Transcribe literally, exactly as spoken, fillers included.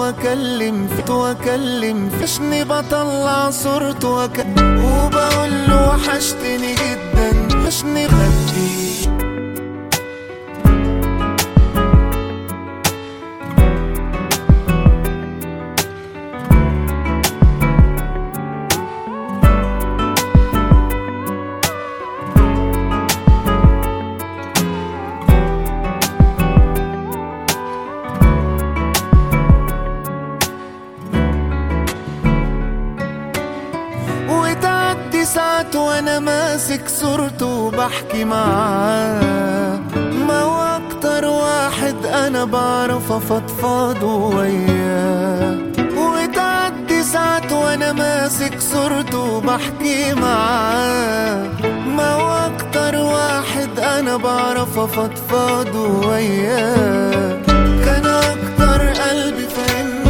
واكلم فيه واكلم فيشني بطلع صورته واكلم وبقول له وحشتني جدا وحشني بهديه. وتعدي ساعات وانا ماسك صورته وبحكي معاه، ما هو اكتر واحد انا بعرف افضفض وياه. وتعدي ساعات وانا ماسك صورته وبحكي معاه، ما هو اكتر واحد انا بعرف افضفض وياه. كان اكتر قلبي فاهمني